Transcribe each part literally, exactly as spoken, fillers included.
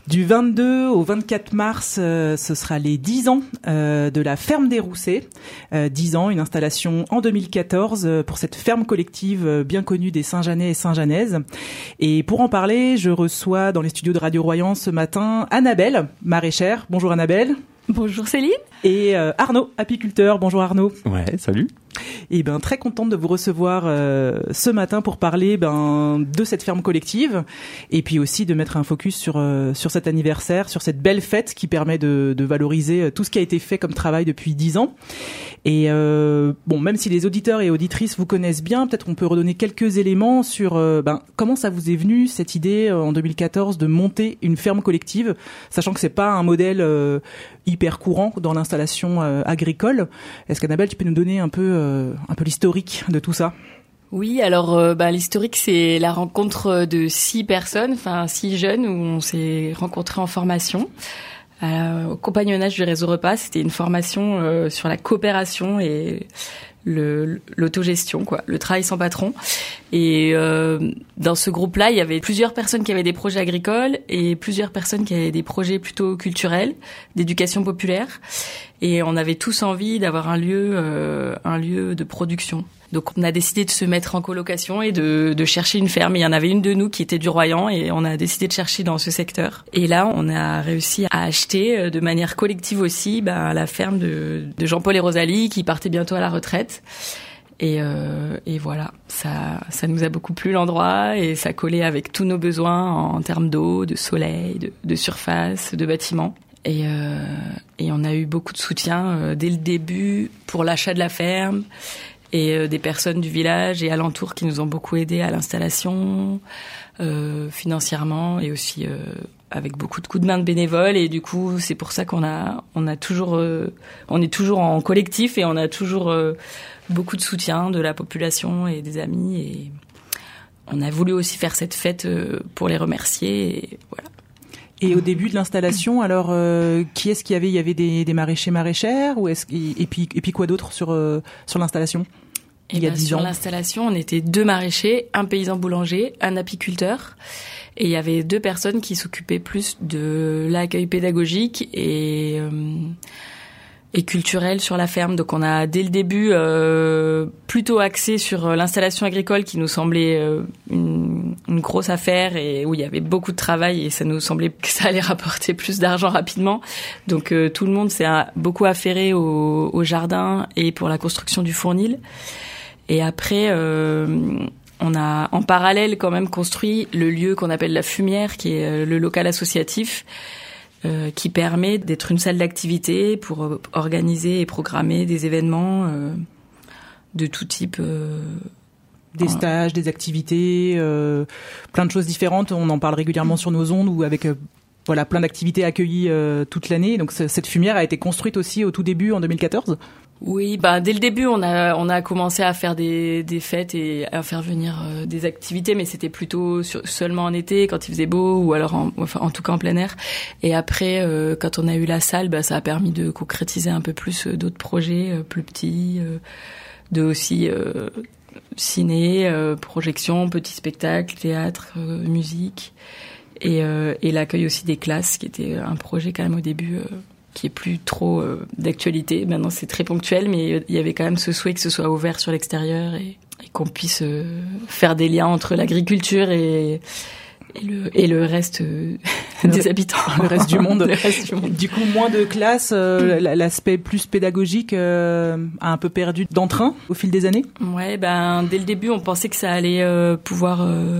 Du vingt-deux au vingt-quatre mars, euh, ce sera les dix ans euh, de la ferme des Roussets. Euh, dix ans, une installation en deux mille quatorze euh, pour cette ferme collective euh, bien connue des Saint-Jeanais et Saint-Jeanaises. Et pour en parler, je reçois dans les studios de Radio Royan ce matin Annabelle, maraîchère. Bonjour Annabelle. Bonjour Céline. Et euh, Arnaud, apiculteur. Bonjour Arnaud. Ouais, salut. Et ben très contente de vous recevoir euh, ce matin pour parler ben de cette ferme collective et puis aussi de mettre un focus sur euh, sur cet anniversaire, sur cette belle fête qui permet de de valoriser tout ce qui a été fait comme travail depuis dix ans. Et euh, bon, même si les auditeurs et auditrices vous connaissent bien, peut-être qu'on peut redonner quelques éléments sur euh, ben comment ça vous est venu cette idée euh, en deux mille quatorze de monter une ferme collective, sachant que c'est pas un modèle euh, hyper courant dans l'installation euh, agricole. Est-ce qu'Annabelle, tu peux nous donner un peu euh, un peu l'historique de tout ça? Oui, alors euh, bah, l'historique, c'est la rencontre de six personnes, enfin six jeunes, où on s'est rencontrés en formation. Euh, au compagnonnage du réseau repas, c'était une formation euh, sur la coopération et le, l'autogestion, quoi, le travail sans patron. Et euh, dans ce groupe-là, il y avait plusieurs personnes qui avaient des projets agricoles et plusieurs personnes qui avaient des projets plutôt culturels, d'éducation populaire. Et on avait tous envie d'avoir un lieu, euh, un lieu de production. Donc on a décidé de se mettre en colocation et de, de chercher une ferme. Il y en avait une de nous qui était du Royan et on a décidé de chercher dans ce secteur. Et là, on a réussi à acheter de manière collective aussi bah, la ferme de, de Jean-Paul et Rosalie qui partaient bientôt à la retraite. Et, euh, et voilà, ça, ça nous a beaucoup plu l'endroit et ça collait avec tous nos besoins en, en termes d'eau, de soleil, de, de surface, de bâtiments. Et, euh, et on a eu beaucoup de soutien euh, dès le début pour l'achat de la ferme et euh, des personnes du village et alentours qui nous ont beaucoup aidés à l'installation, euh, financièrement et aussi euh, avec beaucoup de coups de main de bénévoles. Et du coup, c'est pour ça qu'on a, on a toujours, euh, on est toujours en collectif et on a toujours euh, beaucoup de soutien de la population et des amis. Et on a voulu aussi faire cette fête euh, pour les remercier. Et voilà. Et au début de l'installation, alors euh, qui est-ce qu'il y avait? Il y avait des, des maraîchers, maraîchères, ou est-ce et puis et puis quoi d'autre sur euh, sur l'installation? Il y a dix ans. Sur l'installation, on était deux maraîchers, un paysan boulanger, un apiculteur, et il y avait deux personnes qui s'occupaient plus de l'accueil pédagogique et euh, et culturel sur la ferme. Donc on a dès le début euh, plutôt axé sur l'installation agricole qui nous semblait euh, une, une grosse affaire et où il y avait beaucoup de travail et ça nous semblait que ça allait rapporter plus d'argent rapidement. Donc euh, tout le monde s'est beaucoup affairé au, au jardin et pour la construction du fournil. Et après, euh, on a en parallèle quand même construit le lieu qu'on appelle la Fumière, qui est le local associatif, euh, qui permet d'être une salle d'activité pour organiser et programmer des événements euh, de tout type. Euh, des stages, des activités, euh, plein de choses différentes. On en parle régulièrement sur nos ondes ou avec euh, voilà plein d'activités accueillies euh, toute l'année. Donc c- cette Fumière a été construite aussi au tout début en deux mille quatorze. Oui, bah dès le début, on a on a commencé à faire des des fêtes et à faire venir euh, des activités, mais c'était plutôt sur, seulement en été quand il faisait beau ou alors en, enfin en tout cas en plein air. Et après, euh, quand on a eu la salle, bah ça a permis de concrétiser un peu plus euh, d'autres projets euh, plus petits, euh, de aussi euh, ciné, euh, projection, petits spectacles, théâtre, euh, musique et euh, et l'accueil aussi des classes, qui était un projet quand même au début. Euh, qui est plus trop euh, d'actualité. Maintenant, c'est très ponctuel, mais il y avait quand même ce souhait que ce soit ouvert sur l'extérieur et, et qu'on puisse euh, faire des liens entre l'agriculture et, et, le, et le reste euh, des habitants. Le reste du monde. Le reste du monde. Du coup, moins de classes, euh, l'aspect plus pédagogique euh, a un peu perdu d'entrain au fil des années? Ouais, ben, dès le début, on pensait que ça allait euh, pouvoir euh,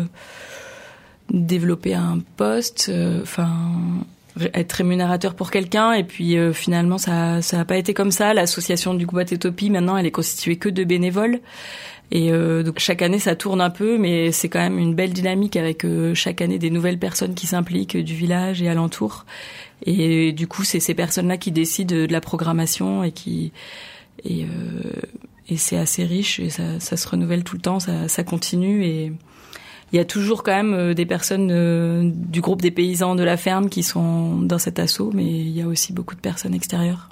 développer un poste, enfin... Euh, être rémunérateur pour quelqu'un et puis euh, finalement ça ça a pas été comme ça. L'association du Goubat Utopie maintenant elle est constituée que de bénévoles et euh, donc chaque année ça tourne un peu mais c'est quand même une belle dynamique avec euh, chaque année des nouvelles personnes qui s'impliquent du village et alentour et, et du coup c'est ces personnes-là qui décident de la programmation et qui et euh, et c'est assez riche et ça ça se renouvelle tout le temps, ça ça continue et il y a toujours quand même des personnes euh, du groupe des paysans de la ferme qui sont dans cet assaut, mais il y a aussi beaucoup de personnes extérieures.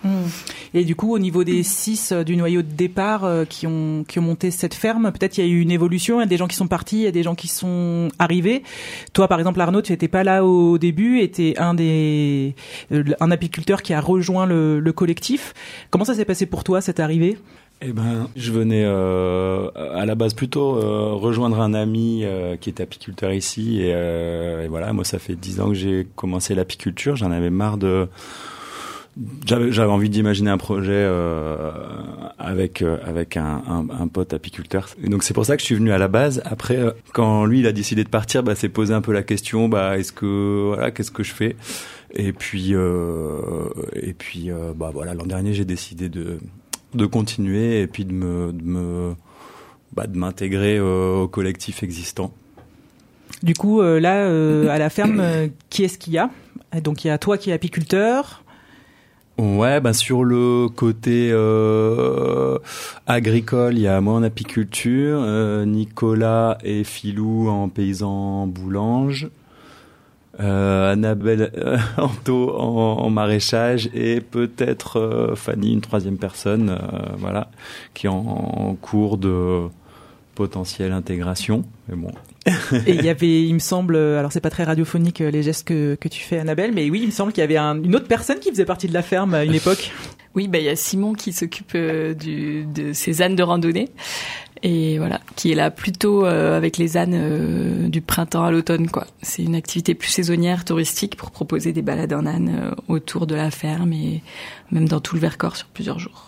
Mmh. Et du coup, au niveau des six euh, du noyau de départ euh, qui ont qui ont monté cette ferme, peut-être il y a eu une évolution. Il y a des gens qui sont partis, il y a des gens qui sont arrivés. Toi, par exemple, Arnaud, tu n'étais pas là au début, était un des euh, un apiculteur qui a rejoint le, le collectif. Comment ça s'est passé pour toi cette arrivée ? Eh ben, je venais euh, à la base plutôt euh, rejoindre un ami euh, qui est apiculteur ici et, euh, et voilà, moi ça fait dix ans que j'ai commencé l'apiculture, j'en avais marre de j'avais j'avais envie d'imaginer un projet euh, avec euh, avec un, un un pote apiculteur. Et donc c'est pour ça que je suis venu à la base. Après euh, quand lui il a décidé de partir, bah c'est posé un peu la question, bah est-ce que voilà, qu'est-ce que je fais ? Et puis euh, et puis euh, bah voilà, l'an dernier j'ai décidé de de continuer et puis de me de me bah, de m'intégrer euh, au collectif existant. Du coup euh, là euh, à la ferme euh, qui est-ce qu'il y a ? Donc il y a toi qui es apiculteur. Ouais, bah sur le côté euh, agricole, il y a moi en apiculture, euh, Nicolas et Philou en paysan boulange. Euh, Annabelle euh, Anto en, en maraîchage et peut-être euh, Fanny, une troisième personne, euh, voilà, qui est en, en cours de potentielle intégration. Mais bon. Et il y avait, il me semble, alors c'est pas très radiophonique les gestes que que tu fais, Annabelle, mais oui, il me semble qu'il y avait un, une autre personne qui faisait partie de la ferme à une époque. Oui, bah il y a Simon qui s'occupe euh, du de ces ânes de randonnée. Et voilà, qui est là plutôt euh, avec les ânes euh, du printemps à l'automne, quoi. C'est une activité plus saisonnière, touristique, pour proposer des balades en âne euh, autour de la ferme et même dans tout le Vercors sur plusieurs jours.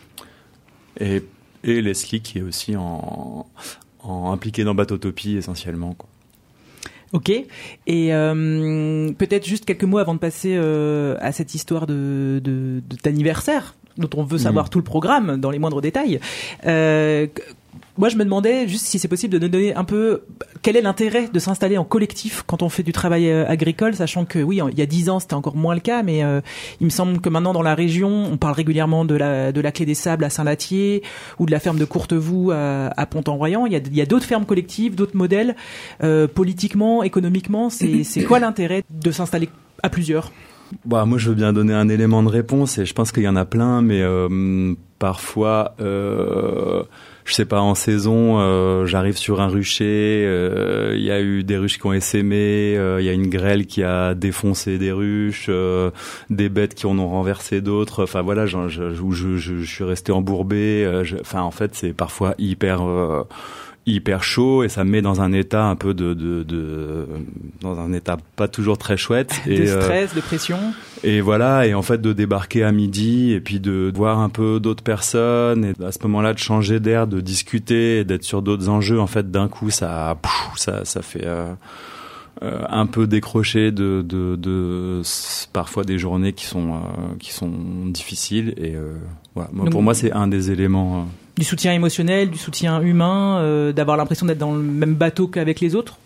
Et, et Leslie qui est aussi en, en impliquée dans Bateautopie essentiellement, quoi. Ok. Et euh, peut-être juste quelques mots avant de passer euh, à cette histoire de, de, de d'anniversaire dont on veut savoir mmh. tout le programme dans les moindres détails. Euh, Moi, je me demandais juste si c'est possible de nous donner un peu quel est l'intérêt de s'installer en collectif quand on fait du travail euh, agricole, sachant que oui, il y a dix ans, c'était encore moins le cas, mais euh, il me semble que maintenant dans la région, on parle régulièrement de la de la Clé des Sables à Saint-Lathier ou de la ferme de Courtevoux à, à Pont-en-Royan. Il y a il y a d'autres fermes collectives, d'autres modèles. Euh, politiquement, économiquement, c'est c'est quoi l'intérêt de s'installer à plusieurs ? Bah, moi, je veux bien donner un élément de réponse et je pense qu'il y en a plein, mais euh, parfois, euh, je sais pas, en saison, euh, j'arrive sur un rucher, il euh, y a eu des ruches qui ont essaimé, il euh, y a une grêle qui a défoncé des ruches, euh, des bêtes qui en ont renversé d'autres. Enfin voilà, je, je, je, je, je suis resté embourbé. Enfin, en fait, c'est parfois hyper... Euh, hyper chaud et ça me met dans un état un peu de, de, de dans un état pas toujours très chouette de et stress, euh, de pression et voilà et en fait de débarquer à midi et puis de voir un peu d'autres personnes et à ce moment-là de changer d'air, de discuter et d'être sur d'autres enjeux, en fait d'un coup ça ça ça fait euh, Euh, un peu décroché de, de, de parfois des journées qui sont euh, qui sont difficiles et euh, voilà. Moi, Donc, pour moi c'est un des éléments. Euh... Du soutien émotionnel, du soutien humain, euh, d'avoir l'impression d'être dans le même bateau qu'avec les autres.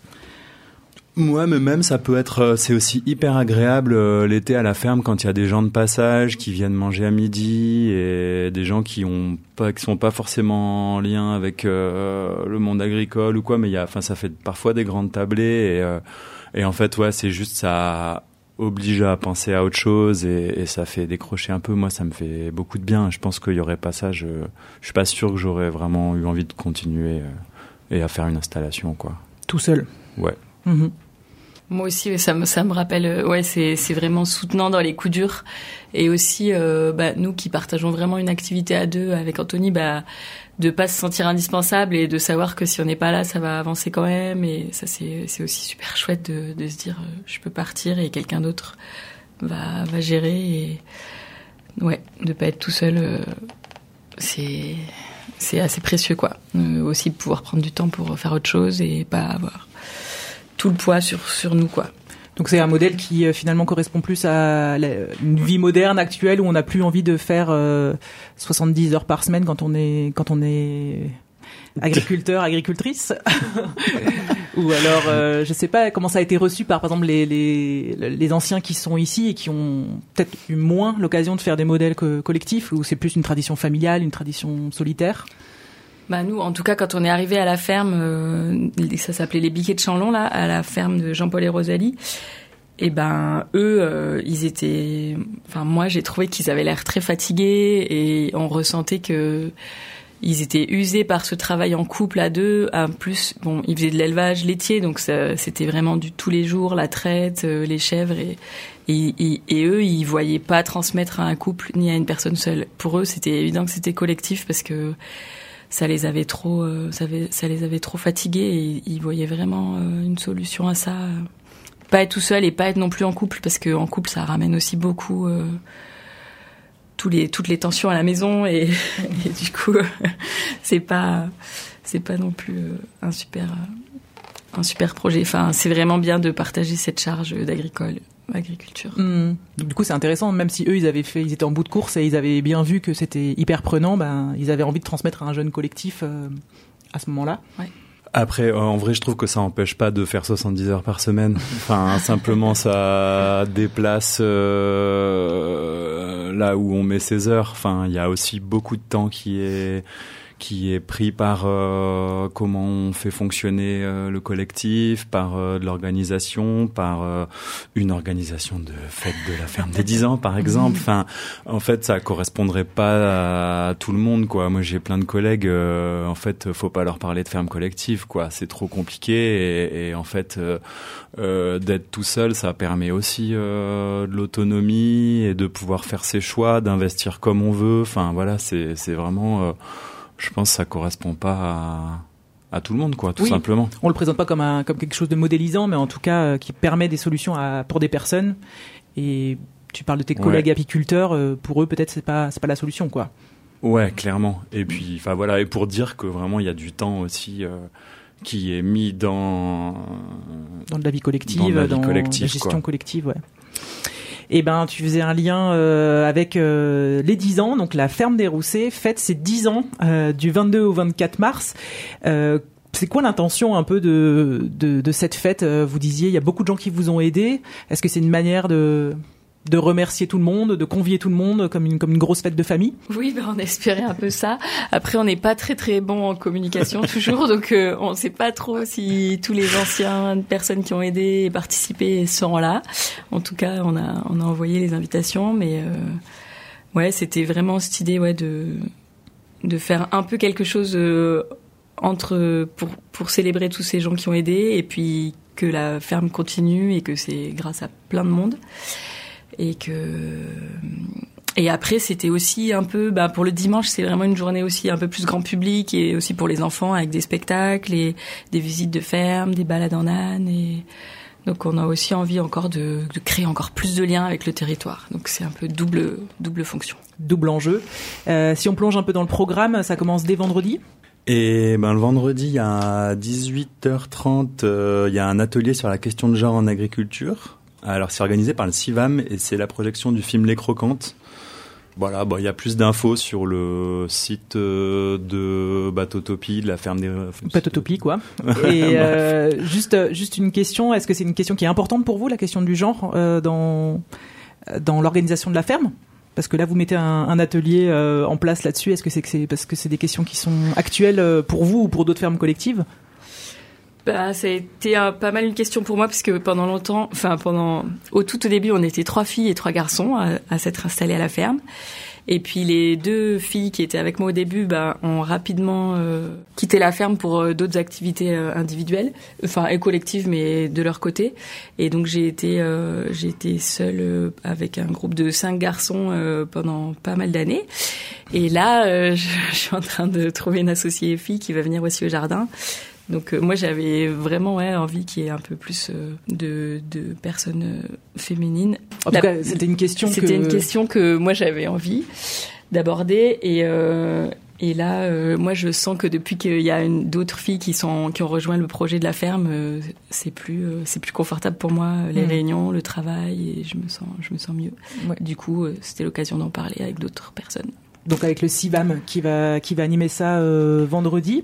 Ouais, mais même ça peut être, c'est aussi hyper agréable euh, l'été à la ferme quand il y a des gens de passage qui viennent manger à midi et des gens qui ont pas, qui sont pas forcément en lien avec euh, le monde agricole ou quoi, mais il y a, enfin ça fait parfois des grandes tablées et euh, et en fait ouais c'est juste ça oblige à penser à autre chose et, et ça fait décrocher un peu. Moi ça me fait beaucoup de bien. Je pense qu'il y aurait pas ça, je je suis pas sûr que j'aurais vraiment eu envie de continuer euh, et à faire une installation quoi. Tout seul. Ouais. Mmh. Moi aussi, ça me ça me rappelle, ouais, c'est c'est vraiment soutenant dans les coups durs, et aussi, euh, bah, nous qui partageons vraiment une activité à deux avec Anthony, bah, de pas se sentir indispensable et de savoir que si on n'est pas là, ça va avancer quand même, et ça c'est c'est aussi super chouette de de se dire, euh, je peux partir et quelqu'un d'autre va va gérer, et ouais, de pas être tout seul, euh, c'est c'est assez précieux quoi. Euh, aussi pouvoir prendre du temps pour faire autre chose et pas avoir tout le poids sur sur nous quoi. Donc c'est un modèle qui euh, finalement correspond plus à la, une vie moderne actuelle où on n'a plus envie de faire euh, soixante-dix heures par semaine quand on est quand on est agriculteur, agricultrice. Ou alors euh, je sais pas comment ça a été reçu par par exemple les les les anciens qui sont ici et qui ont peut-être eu moins l'occasion de faire des modèles co- collectifs, où c'est plus une tradition familiale, une tradition solitaire. Bah nous, en tout cas, quand on est arrivé à la ferme, euh, ça s'appelait les Biquets de Chanlon, là, à la ferme de Jean-Paul et Rosalie. Et ben eux, euh, ils étaient. Enfin moi, j'ai trouvé qu'ils avaient l'air très fatigués et on ressentait que ils étaient usés par ce travail en couple à deux. En plus, bon, ils faisaient de l'élevage laitier, donc ça, c'était vraiment du tous les jours, la traite, euh, les chèvres et, et, et, et eux, ils voyaient pas transmettre à un couple ni à une personne seule. Pour eux, c'était évident que c'était collectif parce que ça les avait trop, euh, ça, avait, ça les avait trop fatigués et ils voyaient vraiment euh, une solution à ça. Pas être tout seul et pas être non plus en couple parce que en couple, ça ramène aussi beaucoup. Euh, tous les toutes les tensions à la maison et, et du coup c'est pas c'est pas non plus un super un super projet. Enfin, c'est vraiment bien de partager cette charge d'agricole agriculture. Mmh. Donc, du coup, c'est intéressant, même si eux ils avaient fait ils étaient en bout de course et ils avaient bien vu que c'était hyper prenant, ben ils avaient envie de transmettre à un jeune collectif euh, à ce moment-là. Ouais. Après, en vrai, je trouve que ça empêche pas de faire soixante-dix heures par semaine. Enfin, simplement, ça déplace euh, là où on met ses heures. Enfin, il y a aussi beaucoup de temps qui est qui est pris par euh, comment on fait fonctionner euh, le collectif, par euh, de l'organisation, par euh, une organisation de fête de la ferme des dix ans, par exemple. Enfin, en fait, ça correspondrait pas à tout le monde, quoi. Moi, j'ai plein de collègues. Euh, en fait, faut pas leur parler de ferme collective, quoi. C'est trop compliqué et, et en fait, euh, euh, d'être tout seul, ça permet aussi euh, de l'autonomie et de pouvoir faire ses choix, d'investir comme on veut. Enfin, voilà, c'est c'est vraiment. Euh, Je pense que ça correspond pas à, à tout le monde, quoi, tout oui. simplement. On le présente pas comme un comme quelque chose de modélisant, mais en tout cas euh, qui permet des solutions à, pour des personnes. Et tu parles de tes collègues ouais. apiculteurs, euh, pour eux peut-être c'est pas c'est pas la solution, quoi. Ouais, clairement. Et puis, enfin voilà, et pour dire que vraiment il y a du temps aussi euh, qui est mis dans dans de la vie collective, dans, la, vie dans collective, la gestion quoi. collective, ouais. Eh ben, tu faisais un lien euh, avec euh, les dix ans, donc la ferme des Roussets fête ses dix ans euh, du vingt-deux au vingt-quatre mars. Euh, c'est quoi l'intention un peu de, de, de cette fête ? Vous disiez, il y a beaucoup de gens qui vous ont aidé. Est-ce que c'est une manière de, de remercier tout le monde, de convier tout le monde comme une, comme une grosse fête de famille ? Oui, ben on espérait un peu ça. Après, on n'est pas très très bon en communication toujours, donc euh, on ne sait pas trop si tous les anciennes personnes qui ont aidé et participé seront là. En tout cas, on a on a envoyé les invitations, mais euh, ouais, c'était vraiment cette idée, ouais, de de faire un peu quelque chose euh, entre pour pour célébrer tous ces gens qui ont aidé et puis que la ferme continue et que c'est grâce à plein de monde. Et que et après c'était aussi un peu bah pour le dimanche c'est vraiment une journée aussi un peu plus grand public et aussi pour les enfants avec des spectacles et des visites de ferme, des balades en âne et donc on a aussi envie encore de, de créer encore plus de liens avec le territoire. Donc c'est un peu double double fonction. Double enjeu. Euh, si on plonge un peu dans le programme, ça commence dès vendredi. Et ben le vendredi à dix-huit heures trente, euh, il y a un atelier sur la question de genre en agriculture. Alors c'est organisé par le CIVAM et c'est la projection du film Les Croquantes. Voilà, bon, il y a plus d'infos sur le site euh, de Bateautopie, de la ferme des... Bateautopie, quoi. Et euh, juste, juste une question, est-ce que c'est une question qui est importante pour vous, la question du genre, euh, dans, dans l'organisation de la ferme ? Parce que là, vous mettez un, un atelier euh, en place là-dessus. Est-ce que c'est, que c'est parce que c'est des questions qui sont actuelles pour vous ou pour d'autres fermes collectives ? Bah, ça a été euh, pas mal une question pour moi parce que pendant longtemps, enfin pendant au tout au début, on était trois filles et trois garçons à, à s'être installés à la ferme. Et puis les deux filles qui étaient avec moi au début, bah, ont rapidement euh, quitté la ferme pour euh, d'autres activités euh, individuelles, enfin et collectives, mais de leur côté. Et donc j'ai été, euh, j'ai été seule euh, avec un groupe de cinq garçons euh, pendant pas mal d'années. Et là, euh, je, je suis en train de trouver une associée fille qui va venir aussi au jardin. Donc euh, moi j'avais vraiment ouais, envie qu'il y ait un peu plus euh, de, de personnes euh, féminines. En tout La, cas, c'était une question. C'était que... une question que moi j'avais envie d'aborder et euh, et là euh, moi je sens que depuis qu'il y a une, d'autres filles qui sont qui ont rejoint le projet de la ferme, euh, c'est plus euh, c'est plus confortable pour moi les mmh. réunions, le travail et je me sens je me sens mieux. Ouais. Du coup euh, c'était l'occasion d'en parler avec d'autres personnes. Donc avec le CIVAM qui va qui va animer ça euh, vendredi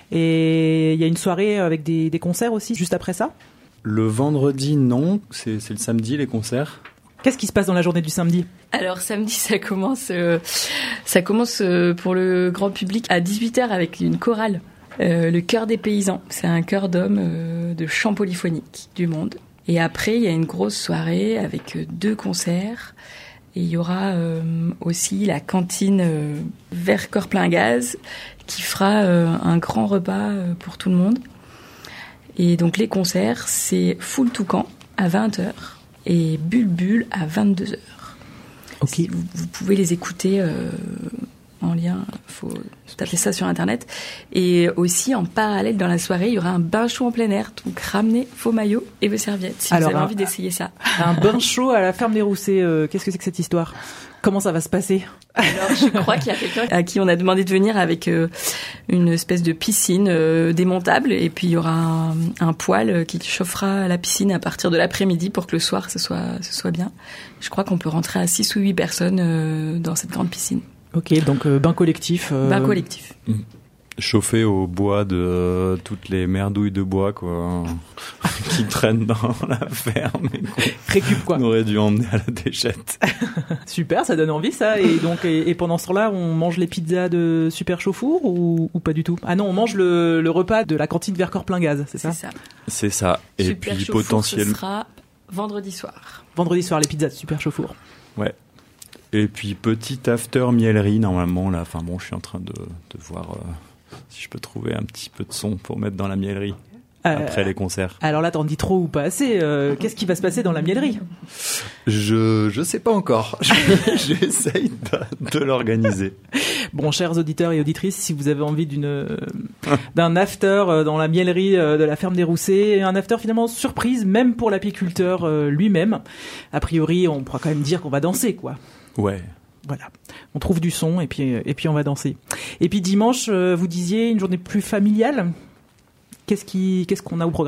et il y a une soirée avec des, des concerts aussi juste après ça. Le vendredi non, c'est c'est le samedi les concerts. Qu'est-ce qui se passe dans la journée du samedi ? Alors samedi ça commence euh, ça commence euh, pour le grand public à dix-huit heures avec une chorale, euh, le chœur des paysans. C'est un chœur d'hommes euh, de chant polyphonique du monde. Et après, il y a une grosse soirée avec deux concerts. Et il y aura euh, aussi la cantine euh, Vercors plein gaz qui fera euh, un grand repas euh, pour tout le monde. Et donc les concerts, c'est Full Toucan à vingt heures et Bulbul à vingt-deux heures. Ok. Vous, vous pouvez les écouter euh, en lien, il faut taper ça sur Internet. Et aussi, en parallèle, dans la soirée, il y aura un bain chaud en plein air. Donc, ramenez vos maillots et vos serviettes si Alors, vous avez un, envie d'essayer ça. Un bain chaud à la ferme des Roussets, euh, qu'est-ce que c'est que cette histoire ? Comment ça va se passer ? Alors, je crois qu'il y a quelqu'un à qui on a demandé de venir avec euh, une espèce de piscine euh, démontable. Et puis, il y aura un, un poêle qui chauffera la piscine à partir de l'après-midi pour que le soir, ce soit, ce soit bien. Je crois qu'on peut rentrer à six ou huit personnes euh, dans cette grande piscine. Ok, donc euh, bain collectif. Euh... Bain collectif. Mmh. Chauffé au bois de euh, toutes les merdouilles de bois quoi, qui traînent dans la ferme et qu'on Récup, quoi. On aurait dû emmener à la déchette. Super, ça donne envie ça. Et donc, et, et pendant ce temps-là, on mange les pizzas de Super Chauffour ou, ou pas du tout ? Ah non, on mange le, le repas de la cantine Vercors plein gaz, c'est ça ? C'est ça. C'est ça. Et Super puis Chauffour, potentiellement. Ce sera vendredi soir. Vendredi soir, les pizzas de Super Chauffour. Ouais. Et puis petit after miellerie normalement là. Enfin bon, je suis en train de, de voir euh, si je peux trouver un petit peu de son pour mettre dans la miellerie euh, après les concerts. Alors là, t'en dis trop ou pas assez. Euh, qu'est-ce qui va se passer dans la miellerie ? Je je sais pas encore. J'essaye de, de l'organiser. Bon, chers auditeurs et auditrices, si vous avez envie d'une d'un after dans la miellerie de la ferme des Roussets, un after finalement surprise même pour l'apiculteur lui-même. A priori, on pourra quand même dire qu'on va danser, quoi. Ouais. Voilà, on trouve du son et puis et puis on va danser. Et puis dimanche, vous disiez une journée plus familiale. Qu'est-ce qui qu'est-ce qu'on a au programme ?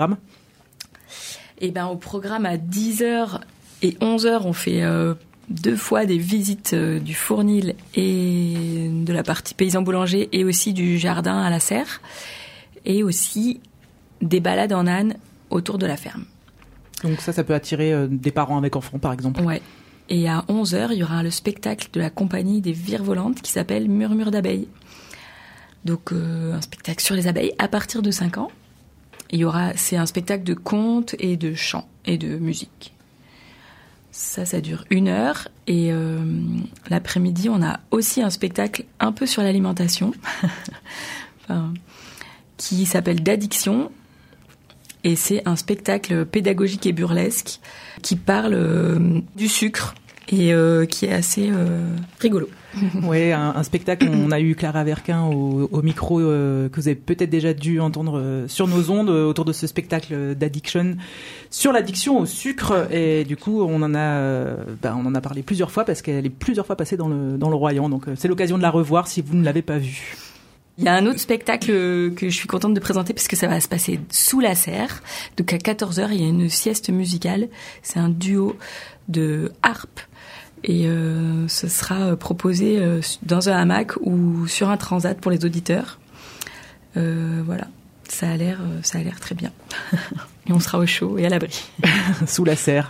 Eh ben au programme à dix heures et onze heures, on fait euh, deux fois des visites euh, du fournil et de la partie paysan boulanger et aussi du jardin à la serre et aussi des balades en âne autour de la ferme. Donc ça ça peut attirer euh, des parents avec enfants par exemple. Ouais. Et à onze heures, il y aura le spectacle de la compagnie des Virevolantes qui s'appelle Murmure d'abeilles. Donc, euh, un spectacle sur les abeilles à partir de cinq ans. Il y aura, c'est un spectacle de contes et de chants et de musique. Ça, ça dure une heure. Et euh, l'après-midi, on a aussi un spectacle un peu sur l'alimentation enfin, qui s'appelle D'addiction. Et c'est un spectacle pédagogique et burlesque qui parle euh, du sucre et euh, qui est assez euh, rigolo. Ouais, un, un spectacle. On a eu Clara Verquin au, au micro euh, que vous avez peut-être déjà dû entendre euh, sur nos ondes euh, autour de ce spectacle d'addiction sur l'addiction au sucre. Et du coup, on en a, euh, bah, on en a parlé plusieurs fois parce qu'elle est plusieurs fois passée dans le dans le Royan. Donc, euh, c'est l'occasion de la revoir si vous ne l'avez pas vue. Il y a un autre spectacle que je suis contente de présenter parce que ça va se passer sous la serre. Donc à quatorze heures, il y a une sieste musicale. C'est un duo de harpe et euh, ce sera proposé euh, dans un hamac ou sur un transat pour les auditeurs. Euh, voilà, ça a l'air, ça a l'air très bien. Et on sera au chaud et à l'abri. Sous la serre.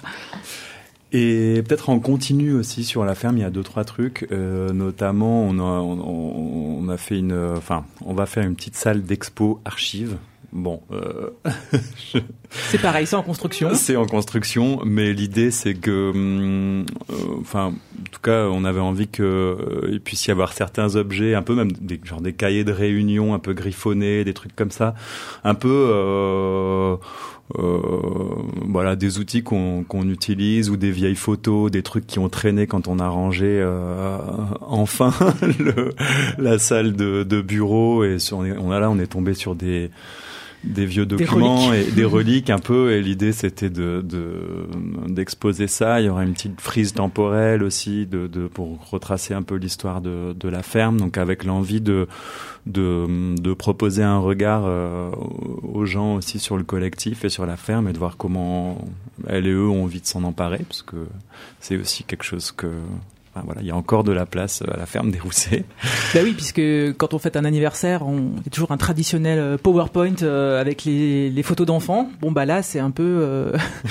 Et peut-être en continu aussi sur la ferme, il y a deux trois trucs. Euh, notamment, on a on, on a fait une, enfin, on va faire une petite salle d'expo archives. Bon, euh, je... c'est pareil, c'est en construction. C'est en construction, mais l'idée c'est que, enfin, euh, en tout cas, on avait envie que euh, il puisse y avoir certains objets, un peu même des genre des cahiers de réunion, un peu griffonnés, des trucs comme ça, un peu. Euh, Euh, voilà, des outils qu'on, qu'on utilise ou des vieilles photos, des trucs qui ont traîné quand on a rangé euh, enfin le, la salle de, de bureau et sur, on a là on est tombé sur des des vieux documents des et des reliques un peu, et l'idée c'était de, de d'exposer ça. Il y aura une petite frise temporelle aussi de, de pour retracer un peu l'histoire de, de la ferme, donc avec l'envie de de, de proposer un regard euh, aux gens aussi sur le collectif et sur la ferme et de voir comment elle et eux ont envie de s'en emparer, parce que c'est aussi quelque chose que Enfin, voilà, il y a encore de la place à la ferme des Roussets. Bah oui, puisque quand on fête un anniversaire, on il y a toujours un traditionnel PowerPoint euh, avec les, les photos d'enfants. Bon bah là, c'est un peu euh,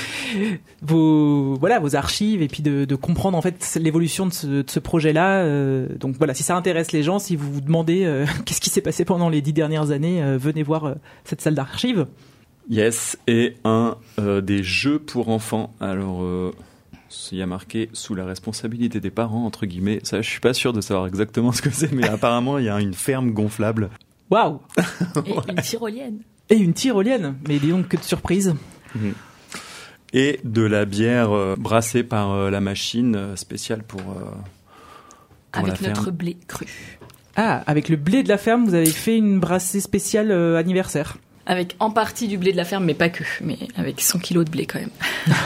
vos voilà vos archives et puis de, de comprendre en fait l'évolution de ce, de ce projet-là. Euh, donc voilà, si ça intéresse les gens, si vous vous demandez euh, qu'est-ce qui s'est passé pendant les dix dernières années, euh, venez voir euh, cette salle d'archives. Yes, et un euh, des jeux pour enfants. Alors, euh, il y a marqué sous la responsabilité des parents, entre guillemets. Ça, je suis pas sûr de savoir exactement ce que c'est, mais apparemment, il y a une ferme gonflable. Waouh. Et ouais. Une tyrolienne. Et une tyrolienne. Mais dis donc, que de surprise. Mmh. Et de la bière euh, brassée par euh, la machine euh, spéciale pour, euh, pour avec la notre ferme. blé cru. Ah, avec le blé de la ferme, vous avez fait une brassée spéciale euh, anniversaire. Avec en partie du blé de la ferme, mais pas que. Mais avec cent kilos de blé quand même.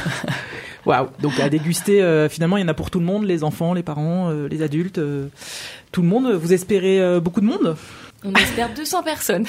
Waouh. Donc à déguster, euh, finalement, il y en a pour tout le monde, les enfants, les parents, euh, les adultes, euh, tout le monde. Vous espérez euh, beaucoup de monde ? On espère deux cents personnes.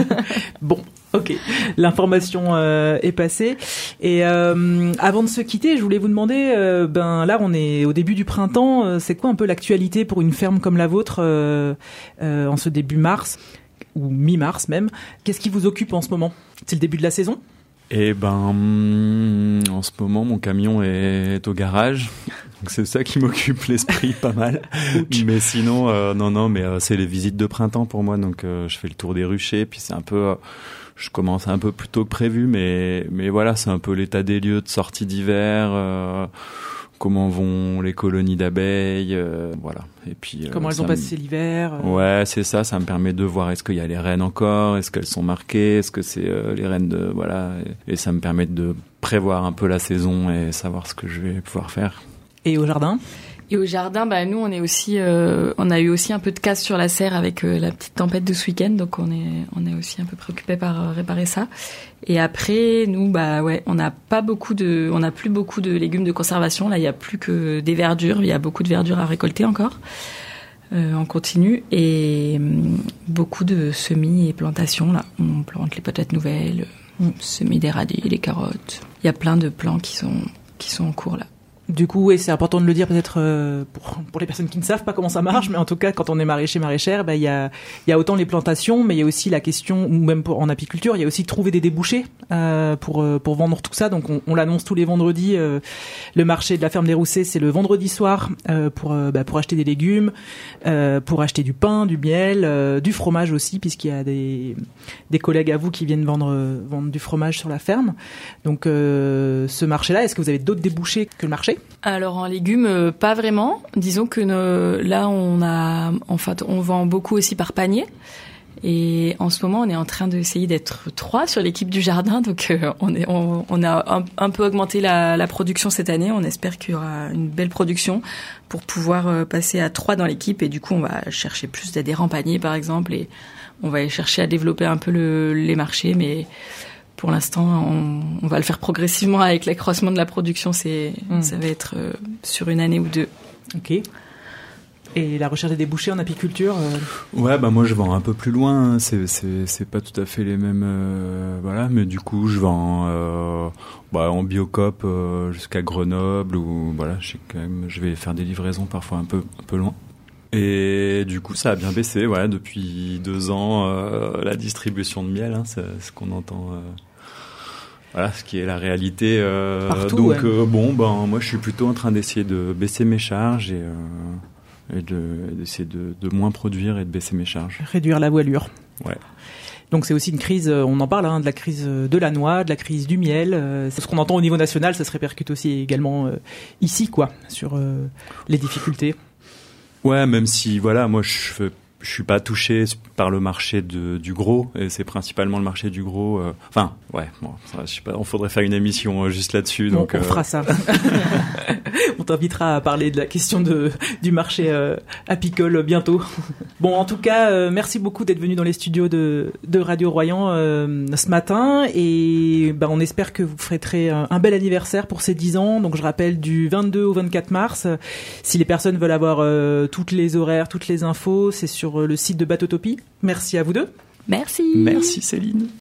Bon, ok. L'information euh, est passée. Et euh, avant de se quitter, je voulais vous demander, euh, ben là, on est au début du printemps. Euh, c'est quoi un peu l'actualité pour une ferme comme la vôtre euh, euh, en ce début mars ou mi-mars même ? Qu'est-ce qui vous occupe en ce moment ? C'est le début de la saison ? Eh ben, hum, en ce moment, mon camion est au garage. Donc c'est ça qui m'occupe l'esprit pas mal. Mais sinon, euh, non, non, mais euh, c'est les visites de printemps pour moi. Donc euh, je fais le tour des ruchers. Puis c'est un peu, euh, je commence un peu plus tôt que prévu. Mais, mais voilà, c'est un peu l'état des lieux de sortie d'hiver. Euh, comment vont les colonies d'abeilles, euh, voilà. Et puis euh, comment elles ont passé me... l'hiver. Euh... Ouais, c'est ça. Ça me permet de voir est-ce qu'il y a les reines encore, est-ce qu'elles sont marquées, est-ce que c'est euh, les reines de voilà. Et, et ça me permet de prévoir un peu la saison et savoir ce que je vais pouvoir faire. Et au jardin ? Et au jardin, bah nous on est aussi, euh, on a eu aussi un peu de casse sur la serre avec euh, la petite tempête de ce week-end, donc on est, on est aussi un peu préoccupé par euh, réparer ça. Et après, nous, bah ouais, on n'a pas beaucoup de, on n'a plus beaucoup de légumes de conservation. Là, il y a plus que des verdures. Il y a beaucoup de verdures à récolter encore. Euh, on continue et hum, beaucoup de semis et plantations. Là, on plante les patates nouvelles, on semis des radis, les carottes. Il y a plein de plants qui sont, qui sont en cours là. Du coup, oui, c'est important de le dire peut-être euh, pour, pour les personnes qui ne savent pas comment ça marche, mais en tout cas, quand on est maraîcher, maraîchère, bah, il y a, il y a autant les plantations, mais il y a aussi la question, ou même pour, en apiculture, il y a aussi trouver des débouchés euh, pour, pour vendre tout ça. Donc, on, on l'annonce tous les vendredis. Euh, le marché de la ferme des Roussets, c'est le vendredi soir euh, pour, euh, bah, pour acheter des légumes, euh, pour acheter du pain, du miel, euh, du fromage aussi, puisqu'il y a des, des collègues à vous qui viennent vendre, vendre du fromage sur la ferme. Donc, euh, ce marché-là, est-ce que vous avez d'autres débouchés que le marché ? Alors en légumes, euh, pas vraiment. Disons que euh, là, on a, en fait, on vend beaucoup aussi par panier. Et en ce moment, on est en train d'essayer d'être trois sur l'équipe du jardin. Donc euh, on, est, on, on a un, un peu augmenté la, la production cette année. On espère qu'il y aura une belle production pour pouvoir euh, passer à trois dans l'équipe. Et du coup, on va chercher plus d'adhérents paniers, par exemple. Et on va chercher à développer un peu le, les marchés, mais pour l'instant, on, on va le faire progressivement avec l'accroissement de la production. C'est, mmh. Ça va être euh, sur une année ou deux. Ok. Et la recherche des débouchés en apiculture euh... Ouais, bah moi je vends un peu plus loin. C'est, c'est, c'est pas tout à fait les mêmes, euh, voilà. Mais du coup, je vends euh, bah, en Biocop euh, jusqu'à Grenoble ou voilà. Je sais quand même, je vais faire des livraisons parfois un peu, un peu loin. Et du coup, ça a bien baissé. Ouais, depuis deux ans, euh, la distribution de miel, hein, c'est ce qu'on entend. Euh, Voilà, ce qui est la réalité. Euh, Partout, donc ouais. euh, bon, ben moi je suis plutôt en train d'essayer de baisser mes charges et, euh, et de, d'essayer de, de moins produire et de baisser mes charges. Réduire la voilure. Ouais. Donc c'est aussi une crise, on en parle, hein, de la crise de la noix, de la crise du miel. Euh, c'est ce qu'on entend au niveau national, ça se répercute aussi également euh, ici, quoi, sur euh, les difficultés. Ouais, même si voilà, moi je fais. Je suis pas touché par le marché de, du gros, et c'est principalement le marché du gros. Euh, enfin, ouais, bon, ça, je sais pas, on faudrait faire une émission euh, juste là-dessus. Donc, on, on euh... fera ça. On t'invitera à parler de la question de du marché euh, apicole bientôt. Bon, en tout cas, euh, merci beaucoup d'être venu dans les studios de de Radio Royan euh, ce matin, et ben on espère que vous fêterez un, un bel anniversaire pour ces dix ans. Donc je rappelle, du vingt-deux au vingt-quatre mars. Si les personnes veulent avoir euh, toutes les horaires, toutes les infos, c'est sur le site de Bateautopie. Merci à vous deux. Merci. Merci Céline.